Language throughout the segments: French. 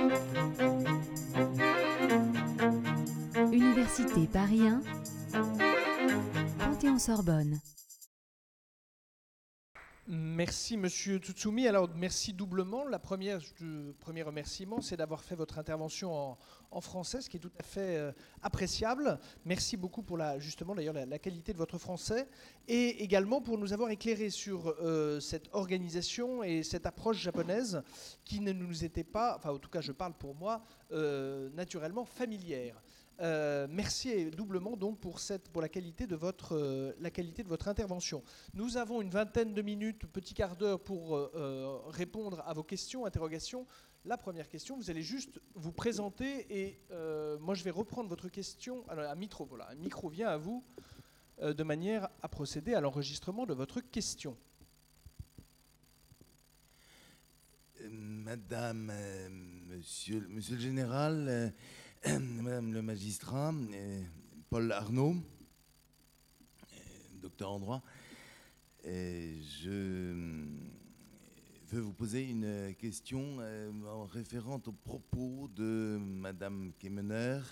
Université Paris 1, Panthéon-Sorbonne. Merci Monsieur Tsutsumi. Alors merci doublement. Le premier remerciement, c'est d'avoir fait votre intervention en français, ce qui est tout à fait appréciable. Merci beaucoup pour justement d'ailleurs la qualité de votre français et également pour nous avoir éclairé sur cette organisation et cette approche japonaise qui ne nous était pas, enfin en tout cas je parle pour moi, naturellement familière. Merci doublement donc pour la qualité de votre intervention. Nous avons une vingtaine de minutes, petit quart d'heure pour répondre à vos questions, interrogations. La première question, vous allez juste vous présenter et moi je vais reprendre votre question. Alors un micro vient à vous de manière à procéder à l'enregistrement de votre question. Madame, monsieur le général, madame le magistrat, Paul Arnaud, docteur en droit, je veux vous poser une question référente aux propos de madame Kemener,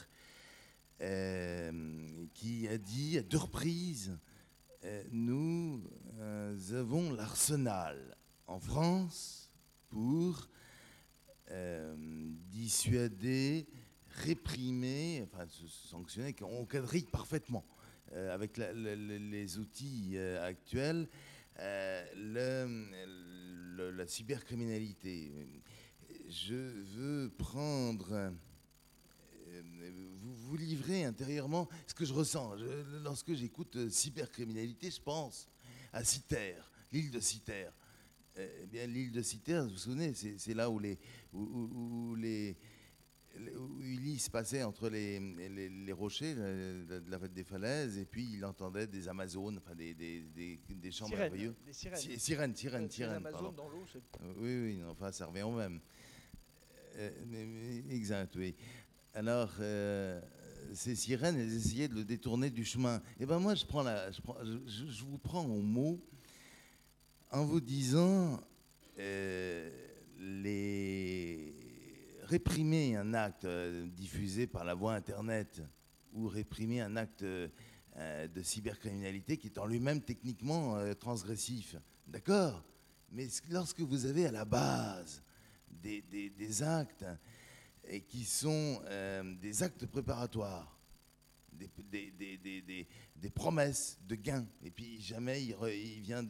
qui a dit à 2 reprises nous avons l'arsenal en France pour dissuader, réprimer, enfin sanctionner, on quadrille parfaitement avec les outils actuels la cybercriminalité. Je veux prendre, vous livrer intérieurement ce que je ressens. Lorsque j'écoute cybercriminalité, je pense à Cythère, l'île de Cythère. Eh bien, l'île de Cythère, vous vous souvenez, c'est là où Ulysse passait entre les rochers des falaises, et puis il entendait des Amazones, enfin des chants merveilleux. Des sirènes. Sirènes. Des Amazones dans l'eau, c'est... Oui, enfin ça revient au même. Exact, oui. Alors, ces sirènes, elles essayaient de le détourner du chemin. Et ben moi, je vous prends au mot en vous disant réprimer un acte diffusé par la voie Internet ou réprimer un acte de cybercriminalité qui est en lui-même techniquement transgressif. D'accord ? Mais lorsque vous avez à la base des actes et qui sont des actes préparatoires, des promesses de gains, et puis jamais il vient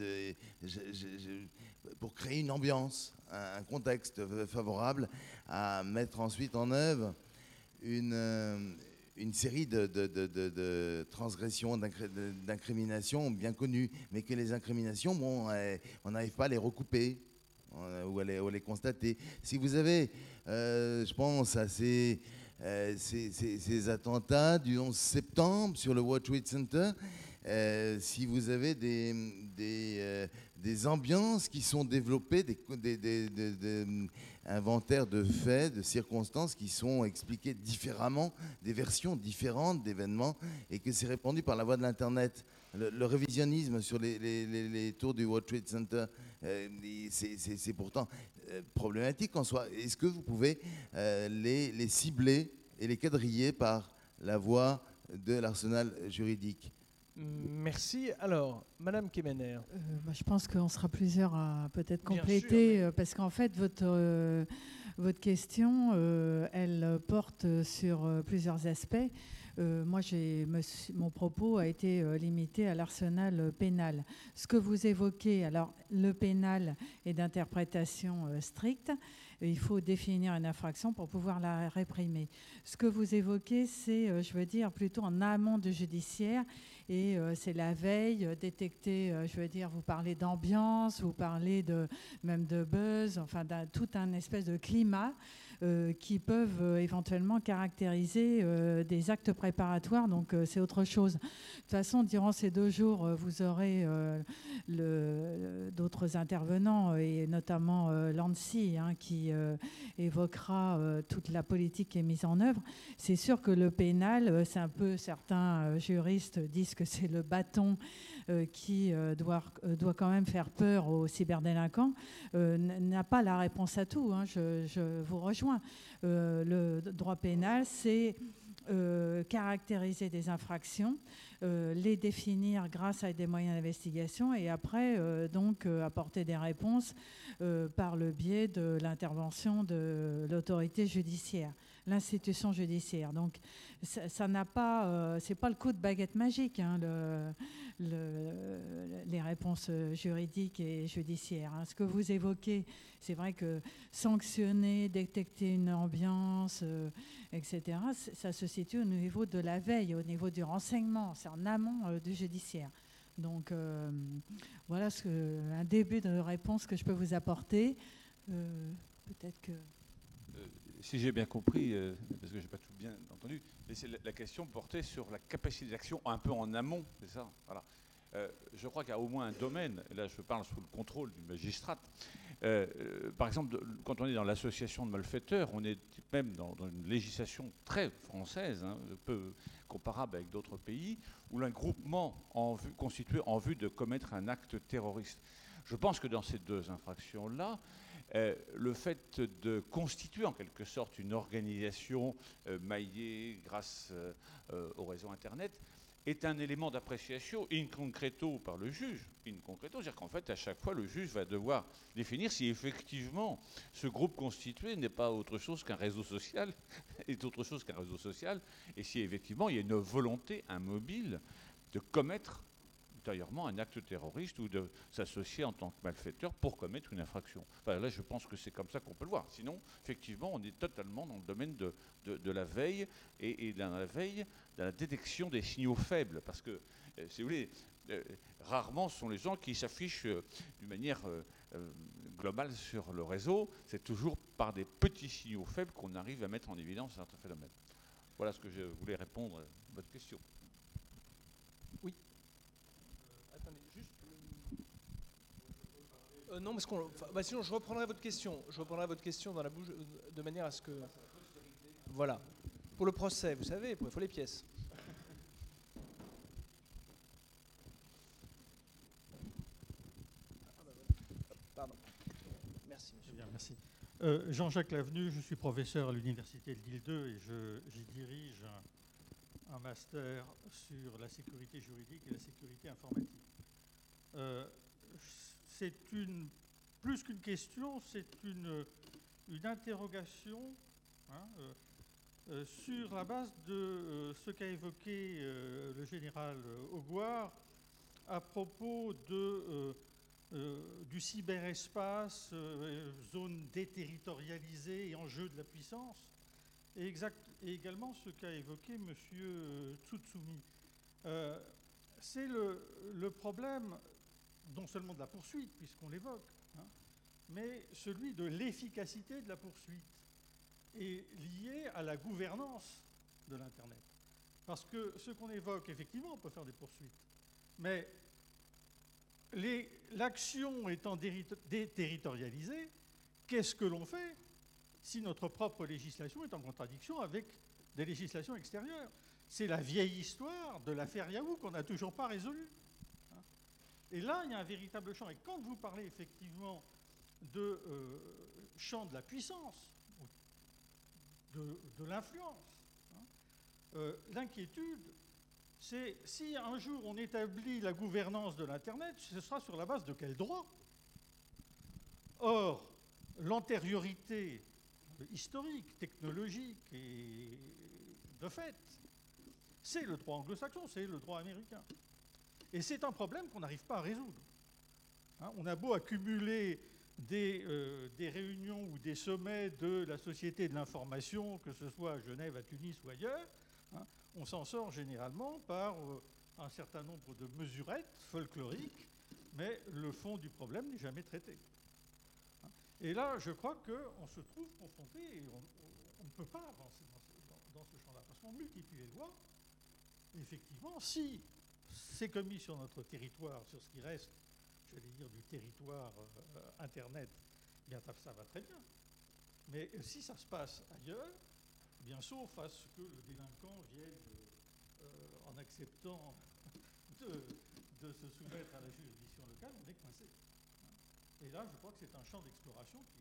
pour créer une ambiance, un contexte favorable à mettre ensuite en œuvre une série de transgressions, d'incriminations bien connues, mais que les incriminations, on n'arrive pas à les recouper ou à les constater. Si vous avez, je pense à ces attentats du 11 septembre sur le World Trade Center, si vous avez des ambiances qui sont développées, des inventaires de faits, de circonstances qui sont expliqués différemment, des versions différentes d'événements, et que c'est répandu par la voie de l'Internet. Le révisionnisme sur les tours du World Trade Center, c'est pourtant problématique en soi. Est-ce que vous pouvez les cibler et les quadriller par la voie de l'arsenal juridique? Merci. Alors, Madame Kemener. Je pense qu'on sera plusieurs à peut-être Bien compléter, sûr, mais... parce qu'en fait, votre question, elle porte sur plusieurs aspects. Moi, mon propos a été limité à l'arsenal pénal. Ce que vous évoquez, alors le pénal est d'interprétation stricte. Il faut définir une infraction pour pouvoir la réprimer. Ce que vous évoquez, c'est, je veux dire, plutôt en amont du judiciaire, et c'est la veille, détecter, je veux dire, vous parlez d'ambiance, vous parlez même de buzz, enfin tout un espèce de climat qui peuvent éventuellement caractériser des actes préparatoires, donc c'est autre chose. De toute façon, durant ces 2 jours, vous aurez d'autres intervenants, et notamment l'ANSSI, qui évoquera toute la politique qui est mise en œuvre. C'est sûr que le pénal, c'est un peu, certains juristes disent puisque c'est le bâton qui doit quand même faire peur aux cyberdélinquants, n'a pas la réponse à tout, hein. Je vous rejoins. Le droit pénal, c'est caractériser des infractions, les définir grâce à des moyens d'investigation et après apporter des réponses par le biais de l'intervention de l'autorité judiciaire, l'institution judiciaire. Donc ça n'a pas, c'est pas le coup de baguette magique, hein, les réponses juridiques et judiciaires, hein. Ce que vous évoquez, c'est vrai que sanctionner, détecter une ambiance, etc., ça se situe au niveau de la veille, au niveau du renseignement, c'est en amont du judiciaire. Donc voilà un début de réponse que je peux vous apporter. Peut-être que... Si j'ai bien compris, parce que je n'ai pas tout bien entendu, mais c'est la question portait sur la capacité d'action un peu en amont, c'est ça, voilà. Je crois qu'il y a au moins un domaine, et là je parle sous le contrôle du magistrat. Par exemple, quand on est dans l'association de malfaiteurs, on est même dans une législation très française, hein, peu comparable avec d'autres pays, où un groupement constitué en vue de commettre un acte terroriste. Je pense que dans ces deux infractions-là, le fait de constituer en quelque sorte une organisation maillée grâce au réseau Internet est un élément d'appréciation in concreto par le juge. In concreto, c'est-à-dire qu'en fait, à chaque fois, le juge va devoir définir si effectivement ce groupe constitué n'est pas autre chose qu'un réseau social, est autre chose qu'un réseau social, et si effectivement il y a une volonté immobile de commettre ultérieurement un acte terroriste ou de s'associer en tant que malfaiteur pour commettre une infraction. Enfin, là, je pense que c'est comme ça qu'on peut le voir. Sinon, effectivement, on est totalement dans le domaine de la veille et dans la veille de la détection des signaux faibles. Parce que, si vous voulez, rarement ce sont les gens qui s'affichent d'une manière globale sur le réseau. C'est toujours par des petits signaux faibles qu'on arrive à mettre en évidence certains phénomènes. Voilà ce que je voulais répondre à votre question. Oui. Non, parce sinon je reprendrai votre question. Je reprendrai votre question dans la bouche de manière à ce que... Voilà. Pour le procès, vous savez, il faut les pièces. Pardon. Merci, monsieur. Bien, merci. Jean-Jacques Lavenu, je suis professeur à l'Université de Lille 2 et j'y dirige un master sur la sécurité juridique et la sécurité informatique. C'est plus qu'une question, c'est une interrogation, hein, sur la base de ce qu'a évoqué le général Augoire à propos du cyberespace, zone déterritorialisée et enjeu de la puissance, et également ce qu'a évoqué M. Tsutsumi. C'est le problème non seulement de la poursuite, puisqu'on l'évoque, hein, mais celui de l'efficacité de la poursuite est lié à la gouvernance de l'Internet. Parce que ce qu'on évoque, effectivement, on peut faire des poursuites, mais l'action étant déterritorialisée, qu'est-ce que l'on fait si notre propre législation est en contradiction avec des législations extérieures? C'est la vieille histoire de l'affaire Yahoo qu'on n'a toujours pas résolue. Et là, il y a un véritable champ. Et quand vous parlez effectivement de champ de la puissance, de l'influence, hein, l'inquiétude, c'est si un jour on établit la gouvernance de l'Internet, ce sera sur la base de quel droit? Or, l'antériorité historique, technologique et de fait, c'est le droit anglo-saxon, c'est le droit américain. Et c'est un problème qu'on n'arrive pas à résoudre. Hein, on a beau accumuler des réunions ou des sommets de la société de l'information, que ce soit à Genève, à Tunis ou ailleurs, hein, on s'en sort généralement par un certain nombre de mesurettes folkloriques, mais le fond du problème n'est jamais traité. Hein. Et là, je crois qu'on se trouve confronté, et on ne peut pas avancer dans ce champ-là, parce qu'on multiplie les lois. Et effectivement, si c'est commis sur notre territoire, sur ce qui reste, j'allais dire, du territoire Internet, eh bien ça va très bien. Mais si ça se passe ailleurs, eh bien sauf à ce que le délinquant vienne en acceptant de se soumettre à la juridiction locale, on est coincé. Et là, je crois que c'est un champ d'exploration qui...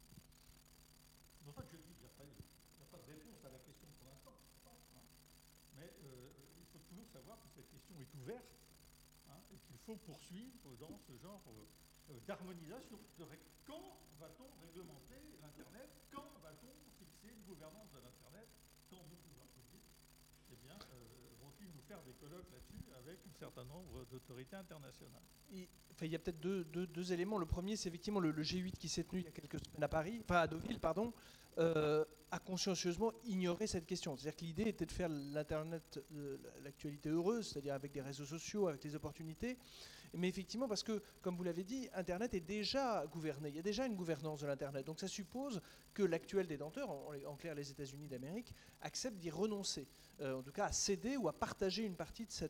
C'est pour ça que je dis qu'il n'y a pas de réponse à la question pour l'instant. Mais il faut toujours savoir que cette question est ouverte et qu'il faut poursuivre dans ce genre d'harmonisation. Quand va-t-on réglementer l'Internet? Quand va-t-on fixer une gouvernance de l'Internet? Quand nos pouvoirs publics vont-ils nous faire des colloques là-dessus avec un certain nombre d'autorités internationales? Il y a peut-être deux éléments. Le premier, c'est effectivement le G8 qui s'est tenu il y a quelques semaines à Deauville, pardon, a consciencieusement ignoré cette question. C'est-à-dire que l'idée était de faire l'Internet, l'actualité heureuse, c'est-à-dire avec des réseaux sociaux, avec des opportunités. Mais effectivement, parce que, comme vous l'avez dit, Internet est déjà gouverné. Il y a déjà une gouvernance de l'Internet. Donc ça suppose que l'actuel détenteur, en clair les États-Unis d'Amérique, accepte d'y renoncer. En tout cas à céder ou à partager une partie de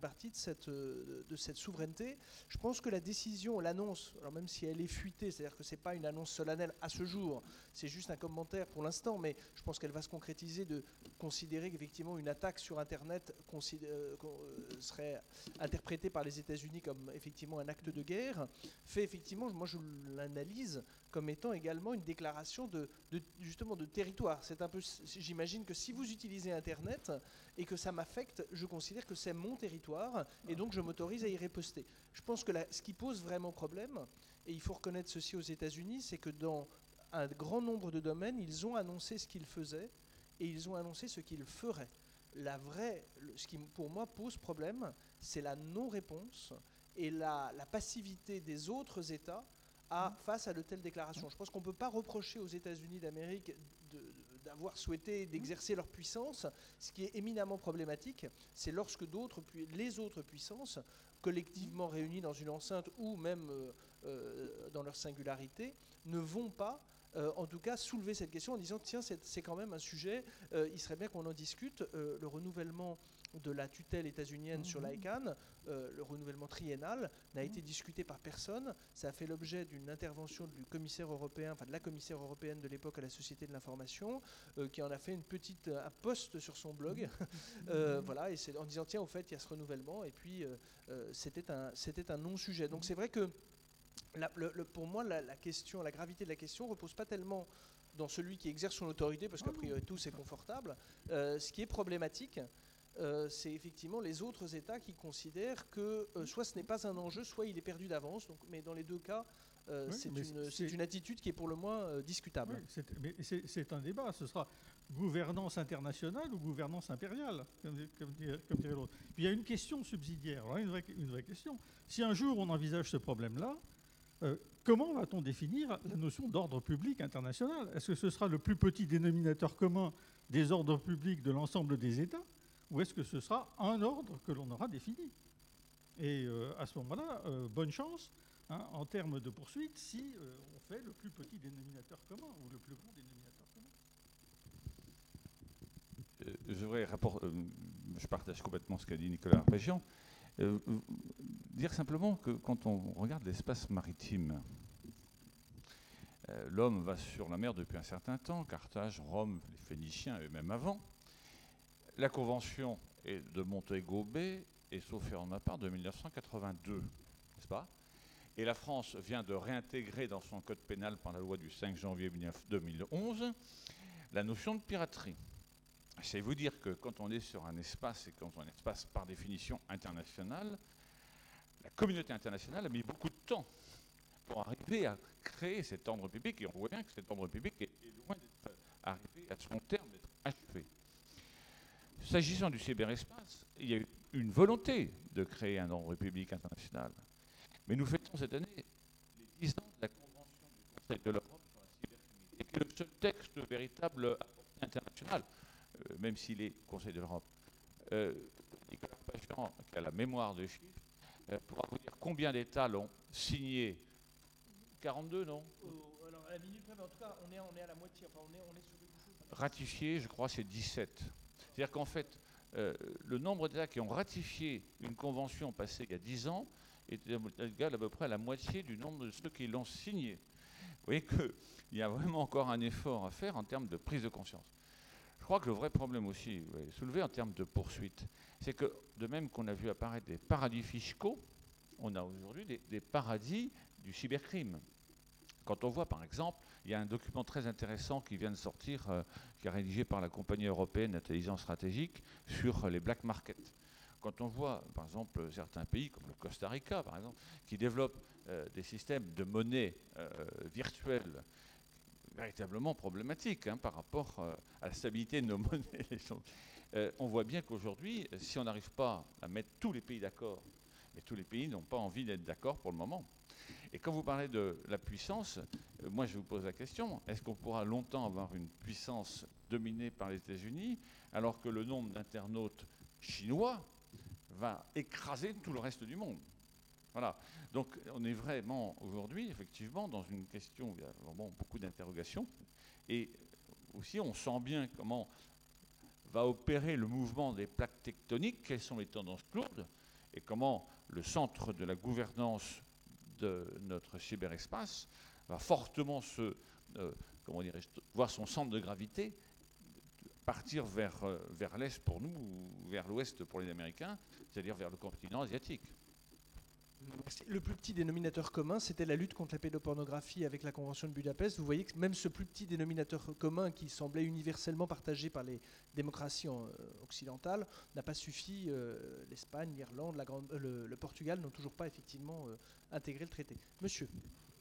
cette souveraineté. Je pense que la décision, l'annonce, alors même si elle est fuitée, c'est-à-dire que ce n'est pas une annonce solennelle à ce jour, c'est juste un commentaire pour l'instant, mais je pense qu'elle va se concrétiser de considérer qu'effectivement une attaque sur Internet serait interprétée par les États-Unis comme effectivement un acte de guerre, fait effectivement, moi je l'analyse comme étant également une déclaration justement de territoire. C'est un peu, j'imagine que si vous utilisez Internet et que ça m'affecte, je considère que c'est mon territoire et donc je m'autorise à y riposter. Je pense que ce qui pose vraiment problème, et il faut reconnaître ceci aux États-Unis, c'est que dans un grand nombre de domaines, ils ont annoncé ce qu'ils faisaient et ils ont annoncé ce qu'ils feraient. Ce qui pour moi pose problème, c'est la non-réponse et la passivité des autres États face à de telles déclarations. Je pense qu'on ne peut pas reprocher aux États-Unis d'Amérique d'avoir souhaité d'exercer leur puissance. Ce qui est éminemment problématique, c'est lorsque les autres puissances, collectivement réunies dans une enceinte ou même dans leur singularité, ne vont pas en tout cas soulever cette question en disant tiens, c'est quand même un sujet, il serait bien qu'on en discute. Le renouvellement de la tutelle états-unienne sur l'ICANN, le renouvellement triennal, n'a été discuté par personne. Ça a fait l'objet d'une intervention du commissaire européen, enfin de la commissaire européenne de l'époque à la Société de l'information, qui en a fait un post sur son blog, voilà, et c'est en disant tiens, au fait, il y a ce renouvellement, et puis c'était un non-sujet. Donc c'est vrai que pour moi, la gravité de la question ne repose pas tellement dans celui qui exerce son autorité, parce qu'a priori tout c'est confortable. Ce qui est problématique, c'est effectivement les autres États qui considèrent que soit ce n'est pas un enjeu, soit il est perdu d'avance. Mais dans les deux cas, c'est une attitude qui est pour le moins discutable. Oui, c'est un débat. Ce sera gouvernance internationale ou gouvernance impériale, comme dirait l'autre. Puis il y a une question subsidiaire, alors une vraie question. Si un jour on envisage ce problème-là, comment va-t-on définir la notion d'ordre public international? Est-ce que ce sera le plus petit dénominateur commun des ordres publics de l'ensemble des États, ou est-ce que ce sera un ordre que l'on aura défini? Et à ce moment-là, bonne chance en termes de poursuite si on fait le plus petit dénominateur commun ou le plus grand dénominateur commun. Je partage complètement ce qu'a dit Nicolas Arpégian. Dire simplement que quand on regarde l'espace maritime, l'homme va sur la mer depuis un certain temps, Carthage, Rome, les Phéniciens et même avant. La convention est de Montego Bay et sauf erreur de ma part de 1982, n'est-ce pas? Et la France vient de réintégrer dans son code pénal par la loi du 5 janvier 2011 la notion de piraterie. C'est vous dire que quand on est sur un espace, et quand on est un espace par définition international, la communauté internationale a mis beaucoup de temps pour arriver à créer cet ordre public, et on voit bien que cet ordre public est loin d'être arrivé à son terme, d'être achevé. S'agissant du cyberespace, il y a eu une volonté de créer un ordre public international. Mais nous fêtons cette année les 10 ans de la Convention du Conseil de l'Europe sur la cybercriminalité, qui est le seul texte véritable à portée internationale, même s'il est Conseil de l'Europe. Nicolas Arpégian, qui a la mémoire de chiffres, pourra vous dire combien d'États l'ont signé. 42, non? Alors à la minute près, en tout cas, on est à la moitié. Enfin, on est sur quelque chose. Ratifié, je crois, c'est 17. C'est-à-dire qu'en fait, le nombre d'États qui ont ratifié une convention passée il y a 10 ans est égal à peu près à la moitié du nombre de ceux qui l'ont signée. Vous voyez qu'il y a vraiment encore un effort à faire en termes de prise de conscience. Je crois que le vrai problème aussi, soulevé en termes de poursuite, c'est que de même qu'on a vu apparaître des paradis fiscaux, on a aujourd'hui des paradis du cybercrime. Quand on voit, par exemple, il y a un document très intéressant qui vient de sortir, qui est rédigé par la compagnie européenne d'intelligence stratégique sur les black markets. Quand on voit, par exemple, certains pays, comme le Costa Rica, par exemple, qui développent des systèmes de monnaie virtuelle véritablement problématiques par rapport à la stabilité de nos monnaies, on voit bien qu'aujourd'hui, si on n'arrive pas à mettre tous les pays d'accord, mais tous les pays n'ont pas envie d'être d'accord pour le moment. Et quand vous parlez de la puissance, moi je vous pose la question, est-ce qu'on pourra longtemps avoir une puissance dominée par les États-Unis alors que le nombre d'internautes chinois va écraser tout le reste du monde? Voilà. Donc on est vraiment aujourd'hui, effectivement, dans une question où il y a vraiment beaucoup d'interrogations. Et aussi, on sent bien comment va opérer le mouvement des plaques tectoniques, quelles sont les tendances lourdes, et comment le centre de la gouvernance de notre cyberespace va fortement voir son centre de gravité partir vers l'est pour nous, ou vers l'ouest pour les Américains, c'est-à-dire vers le continent asiatique. Le plus petit dénominateur commun, c'était la lutte contre la pédopornographie avec la Convention de Budapest. Vous voyez que même ce plus petit dénominateur commun qui semblait universellement partagé par les démocraties occidentales n'a pas suffi. L'Espagne, l'Irlande, le Portugal n'ont toujours pas effectivement intégré le traité. Monsieur.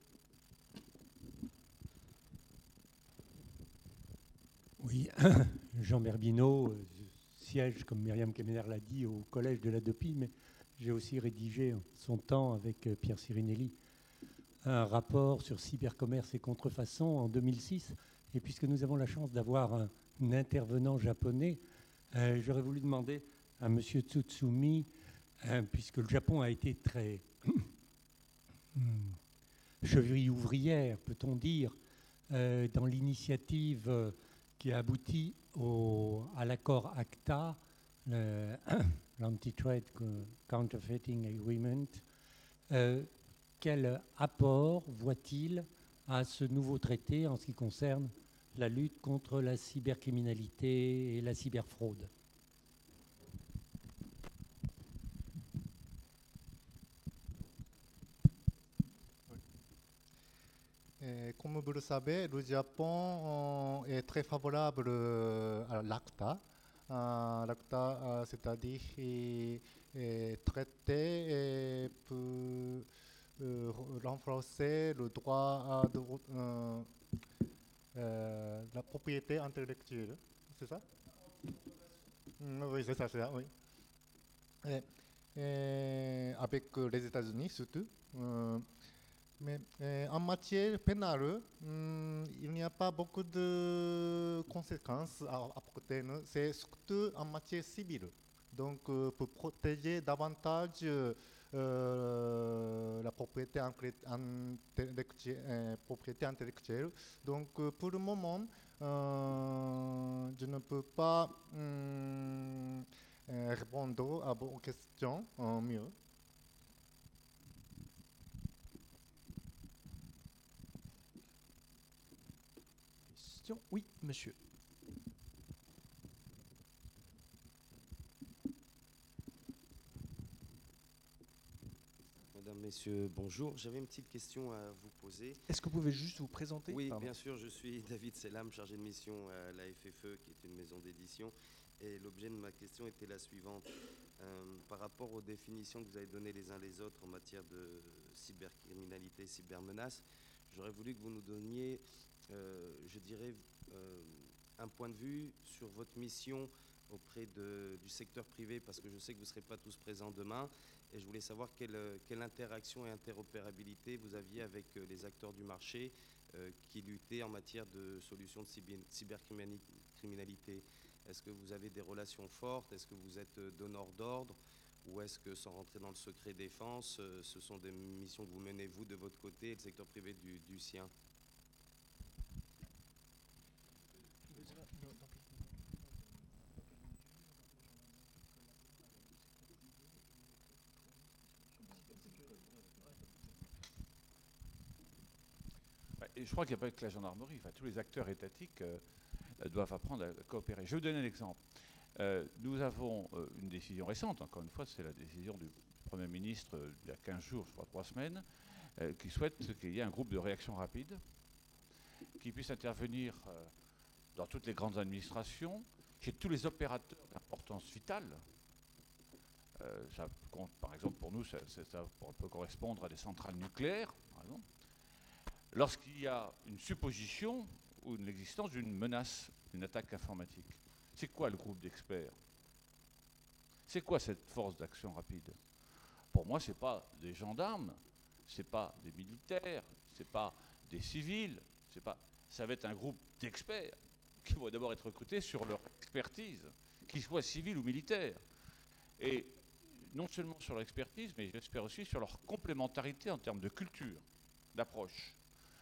Oui, Jean Berbino siège, comme Myriam Kemener l'a dit, au collège de la DOPI, mais j'ai aussi rédigé en son temps avec Pierre Sirinelli un rapport sur cybercommerce et contrefaçon en 2006. Et puisque nous avons la chance d'avoir un intervenant japonais, j'aurais voulu demander à M. Tsutsumi, puisque le Japon a été très cheville ouvrière, peut-on dire, dans l'initiative qui a abouti à l'accord ACTA, l'Anti-Trade Counterfeiting Agreement. Quel apport voit-il à ce nouveau traité en ce qui concerne la lutte contre la cybercriminalité et la cyberfraude? Comme vous le savez, le Japon est très favorable à l'ACTA. L'ACTA, c'est-à-dire traité pour renforcer le droit la propriété intellectuelle. C'est ça? Oui, c'est ça, oui. Avec les États-Unis surtout. Mais en matière pénale, il n'y a pas beaucoup de conséquences à apporter. C'est surtout en matière civile. Donc, pour protéger davantage la propriété intellectuelle. Donc, pour le moment, je ne peux pas répondre à vos questions mieux. Oui, monsieur. Mesdames, Messieurs, bonjour. J'avais une petite question à vous poser. Est-ce que vous pouvez juste vous présenter? Oui, Pardon. bien sûr. Je suis David Selam, chargé de mission à la FFE, qui est une maison d'édition. Et l'objet de ma question était la suivante. Par rapport aux définitions que vous avez données les uns les autres en matière de cybercriminalité, cybermenace, j'aurais voulu que vous nous donniez, je dirais, un point de vue sur votre mission auprès du secteur privé, parce que je sais que vous ne serez pas tous présents demain, et je voulais savoir quelle interaction et interopérabilité vous aviez avec les acteurs du marché qui luttaient en matière de solutions de cybercriminalité. Est-ce que vous avez des relations fortes? Est-ce que vous êtes donneur d'ordre? Ou est-ce que, sans rentrer dans le secret défense, ce sont des missions que vous menez, vous, de votre côté, et le secteur privé du sien? Et je crois qu'il n'y a pas que la gendarmerie, tous les acteurs étatiques doivent apprendre à coopérer. Je vais vous donner un exemple. Nous avons une décision récente, encore une fois, c'est la décision du Premier ministre il y a 15 jours, je crois 3 semaines, qui souhaite qu'il y ait un groupe de réaction rapide qui puisse intervenir dans toutes les grandes administrations, chez tous les opérateurs d'importance vitale. Ça compte, par exemple, pour nous, ça peut correspondre à des centrales nucléaires, par exemple. Lorsqu'il y a une supposition ou l'existence d'une menace, d'une attaque informatique. C'est quoi le groupe d'experts? C'est quoi cette force d'action rapide? Pour moi, ce n'est pas des gendarmes, ce n'est pas des militaires, ce n'est pas des civils, ça va être un groupe d'experts qui vont d'abord être recrutés sur leur expertise, qu'ils soient civils ou militaires. Et non seulement sur leur expertise, mais j'espère aussi sur leur complémentarité en termes de culture, d'approche.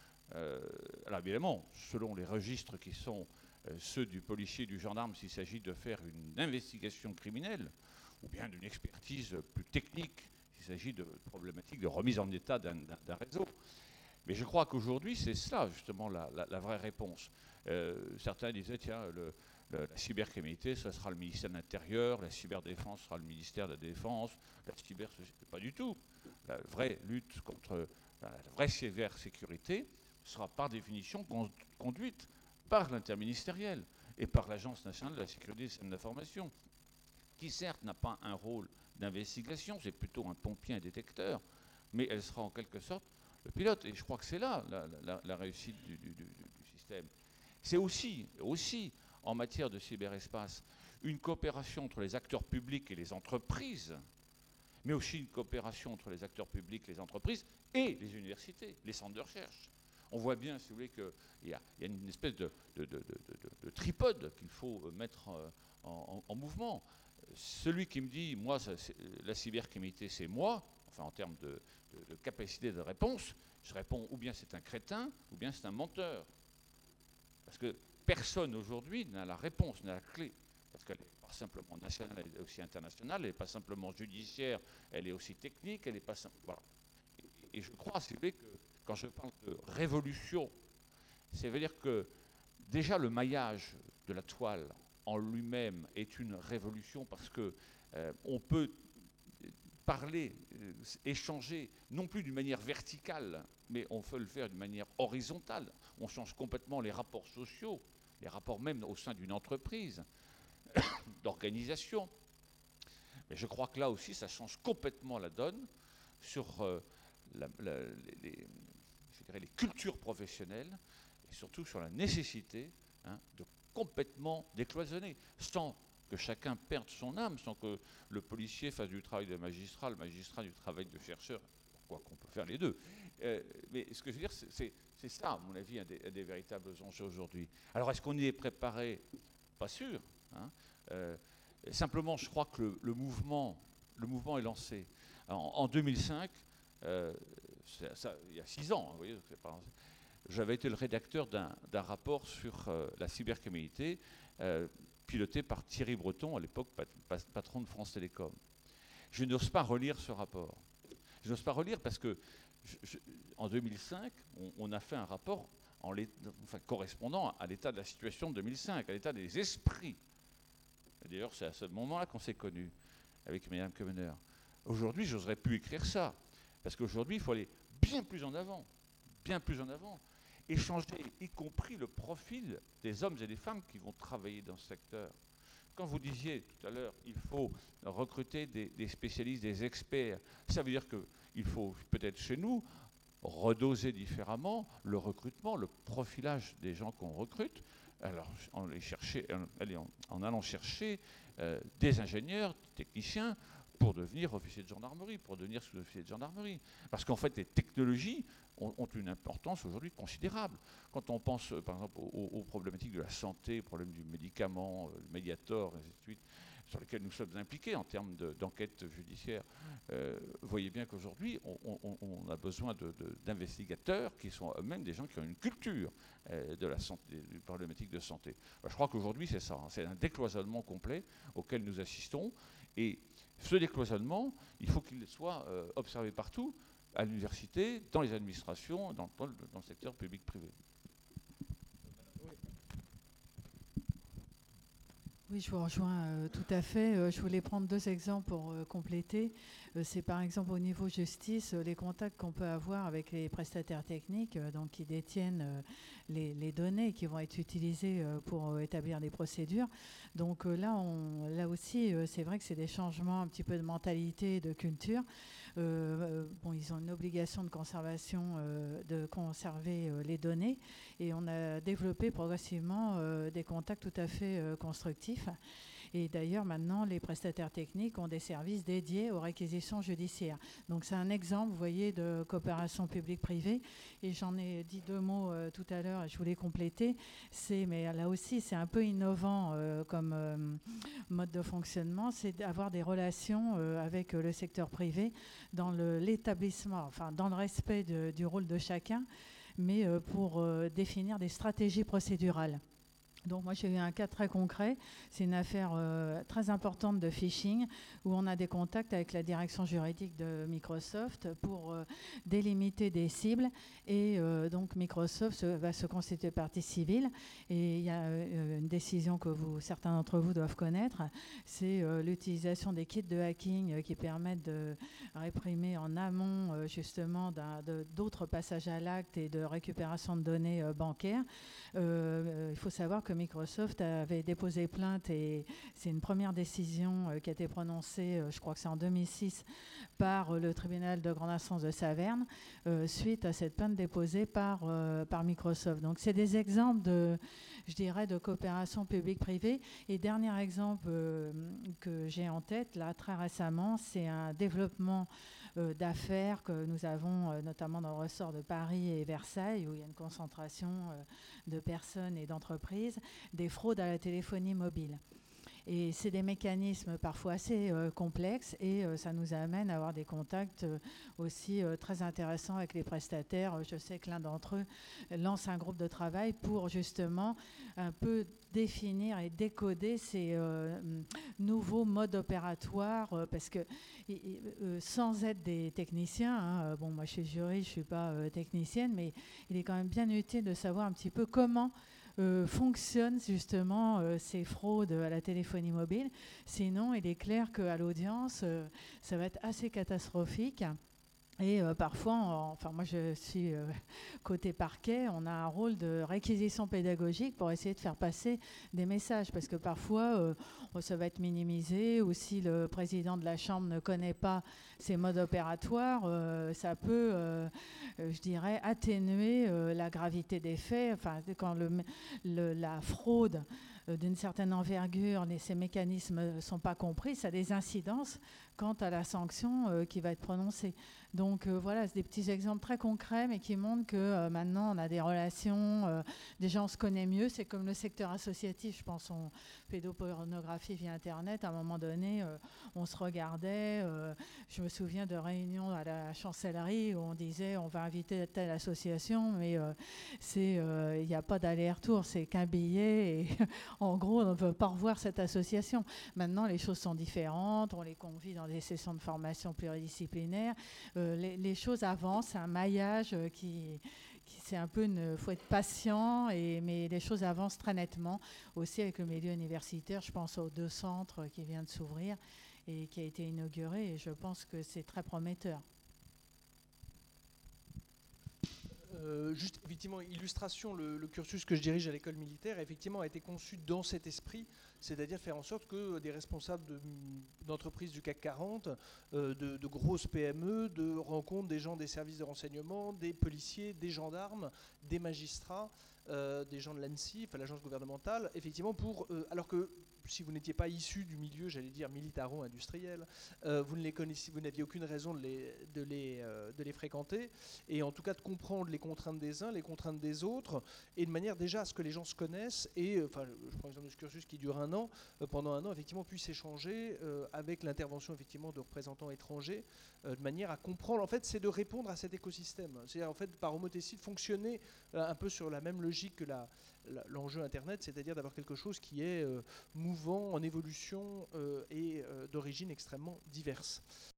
Alors évidemment, selon les registres qui sont ceux du policier et du gendarme, s'il s'agit de faire une investigation criminelle, ou bien d'une expertise plus technique, s'il s'agit de problématiques de remise en état d'un réseau. Mais je crois qu'aujourd'hui, c'est cela, justement, la vraie réponse. Certains disaient, tiens, la cybercriminalité, ça sera le ministère de l'Intérieur, la cyberdéfense sera le ministère de la Défense, la cybersécurité, pas du tout. La vraie lutte contre la vraie cybersécurité sera par définition conduite par l'interministériel et par l'Agence nationale de la sécurité des systèmes d'information, qui certes n'a pas un rôle d'investigation, c'est plutôt un pompier, un détecteur, mais elle sera en quelque sorte le pilote. Et je crois que c'est là la réussite du système. C'est aussi, en matière de cyberespace, une coopération entre les acteurs publics et les entreprises, mais aussi une coopération entre les acteurs publics, les entreprises et les universités, les centres de recherche. On voit bien, si vous voulez, qu'il y a une espèce de tripode qu'il faut mettre en mouvement. Celui qui me dit, moi, la cybercriminalité, c'est moi, enfin en termes de capacité de réponse, je réponds ou bien c'est un crétin, ou bien c'est un menteur. Parce que personne aujourd'hui n'a la réponse, n'a la clé. Parce qu'elle n'est pas simplement nationale, elle est aussi internationale, elle n'est pas simplement judiciaire, elle est aussi technique, elle n'est pas simple. Voilà. Et je crois, si vous voulez, que quand je parle de révolution, ça veut dire que déjà le maillage de la toile en lui-même est une révolution parce que on peut parler, échanger, non plus d'une manière verticale, mais on peut le faire d'une manière horizontale. On change complètement les rapports sociaux, les rapports même au sein d'une entreprise, d'organisation. Mais je crois que là aussi, ça change complètement la donne sur les cultures professionnelles et surtout sur la nécessité de complètement décloisonner, sans que chacun perde son âme, sans que le policier fasse du travail de magistrat, le magistrat du travail de chercheur, quoi qu'on peut faire les deux. Mais ce que je veux dire, c'est ça, à mon avis, un des véritables enjeux aujourd'hui. Alors, est-ce qu'on y est préparé? Pas sûr. Simplement, je crois que le mouvement est lancé. En 2005, il y a 6 ans, vous voyez, j'avais été le rédacteur d'un rapport sur la cybercriminalité, piloté par Thierry Breton, à l'époque patron de France Télécom. Je n'ose pas relire ce rapport. Je n'ose pas relire parce que, en 2005, on a fait un rapport correspondant à l'état de la situation de 2005, à l'état des esprits. D'ailleurs, c'est à ce moment-là qu'on s'est connus avec Mme Kemener. Aujourd'hui, je n'oserais plus écrire ça, parce qu'aujourd'hui, il faut aller bien plus en avant, échanger, y compris le profil des hommes et des femmes qui vont travailler dans ce secteur. Quand vous disiez tout à l'heure, il faut recruter des spécialistes, des experts, ça veut dire qu'il faut peut-être chez nous redoser différemment le recrutement, le profilage des gens qu'on recrute, alors en allant chercher des ingénieurs, des techniciens, pour devenir officier de gendarmerie, pour devenir sous-officier de gendarmerie. Parce qu'en fait, les technologies ont une importance aujourd'hui considérable. Quand on pense, par exemple, aux problématiques de la santé, aux problèmes du médicament, le Mediator, et ainsi de suite, sur lesquels nous sommes impliqués en termes d'enquête judiciaire, vous voyez bien qu'aujourd'hui, on a besoin d'investigateurs qui sont eux-mêmes des gens qui ont une culture de la santé, des problématiques de santé. Je crois qu'aujourd'hui, c'est ça. C'est un décloisonnement complet auquel nous assistons. Et ce décloisonnement, il faut qu'il soit observé partout, à l'université, dans les administrations, dans le secteur public-privé. Oui, je vous rejoins tout à fait. Je voulais prendre 2 exemples pour compléter. C'est par exemple au niveau justice, les contacts qu'on peut avoir avec les prestataires techniques donc qui détiennent les données qui vont être utilisées pour établir des procédures. Donc là aussi, c'est vrai que c'est des changements un petit peu de mentalité, de culture. Bon, ils ont une obligation de conservation, de conserver les données, et on a développé progressivement des contacts tout à fait constructifs. Et d'ailleurs, maintenant, les prestataires techniques ont des services dédiés aux réquisitions judiciaires. Donc, c'est un exemple, vous voyez, de coopération publique-privée. Et j'en ai dit 2 mots tout à l'heure et je voulais compléter. Mais là aussi, c'est un peu innovant comme mode de fonctionnement, c'est d'avoir des relations avec le secteur privé dans l'établissement, enfin, dans le respect du rôle de chacun, mais pour définir des stratégies procédurales. Donc moi j'ai eu un cas très concret, c'est une affaire très importante de phishing où on a des contacts avec la direction juridique de Microsoft pour délimiter des cibles, et donc Microsoft va se constituer partie civile, et il y a une décision que certains d'entre vous doivent connaître, c'est l'utilisation des kits de hacking qui permettent de réprimer en amont justement d'autres passages à l'acte et de récupération de données bancaires. Il faut savoir que Microsoft avait déposé plainte, et c'est une première décision qui a été prononcée, je crois que c'est en 2006, par le tribunal de grande instance de Saverne, suite à cette plainte déposée par Microsoft. Donc c'est des exemples je dirais, de coopération publique-privée. Et dernier exemple que j'ai en tête, là, très récemment, c'est un développement d'affaires que nous avons notamment dans le ressort de Paris et Versailles, où il y a une concentration de personnes et d'entreprises, des fraudes à la téléphonie mobile. Et c'est des mécanismes parfois assez complexes, et ça nous amène à avoir des contacts aussi très intéressants avec les prestataires. Je sais que l'un d'entre eux lance un groupe de travail pour justement un peu définir et décoder ces nouveaux modes opératoires, parce que sans être des techniciens, bon, moi je suis juriste, je ne suis pas technicienne, mais il est quand même bien utile de savoir un petit peu comment fonctionnent justement ces fraudes à la téléphonie mobile. Sinon, il est clair qu'à l'audience, ça va être assez catastrophique. Et parfois, enfin moi je suis côté parquet, on a un rôle de réquisition pédagogique pour essayer de faire passer des messages, parce que parfois ça va être minimisé, ou si le président de la Chambre ne connaît pas ces modes opératoires, ça peut, je dirais, atténuer la gravité des faits. Enfin, quand la fraude d'une certaine envergure, ces mécanismes ne sont pas compris, ça a des incidences quant à la sanction qui va être prononcée. Donc voilà, c'est des petits exemples très concrets, mais qui montrent que maintenant on a des relations, déjà on se connaît mieux. C'est comme le secteur associatif, je pense, en pédopornographie via Internet. À un moment donné, on se regardait. Je me souviens de réunions à la chancellerie où on disait on va inviter telle association, mais il n'y a pas d'aller-retour, c'est qu'un billet, et en gros on ne veut pas revoir cette association. Maintenant les choses sont différentes, on les convie dans des sessions de formation pluridisciplinaires. Les choses avancent, c'est un maillage c'est un peu il faut être patient, mais les choses avancent très nettement. Aussi avec le milieu universitaire, je pense aux 2 centres qui viennent de s'ouvrir et qui a été inauguré, et je pense que c'est très prometteur. Juste, effectivement, illustration, le cursus que je dirige à l'école militaire, effectivement, a été conçu dans cet esprit, c'est-à-dire faire en sorte que des responsables d'entreprises du CAC 40, de grosses PME, rencontrent des gens des services de renseignement, des policiers, des gendarmes, des magistrats, des gens de l'ANSSI, enfin l'agence gouvernementale, effectivement, alors que si vous n'étiez pas issu du milieu, j'allais dire, militaro-industriel, vous ne les connaissiez, vous n'aviez aucune raison de les fréquenter, et en tout cas de comprendre les contraintes des uns, les contraintes des autres, et de manière déjà à ce que les gens se connaissent, et enfin, je prends l'exemple de ce cursus qui dure 1 an, pendant 1 an, effectivement, puissent échanger avec l'intervention, effectivement, de représentants étrangers, de manière à comprendre. En fait, c'est de répondre à cet écosystème. C'est en fait, par homothétie, de fonctionner un peu sur la même logique que l'enjeu Internet, c'est-à-dire d'avoir quelque chose qui est mouvant, en évolution et d'origine extrêmement diverse.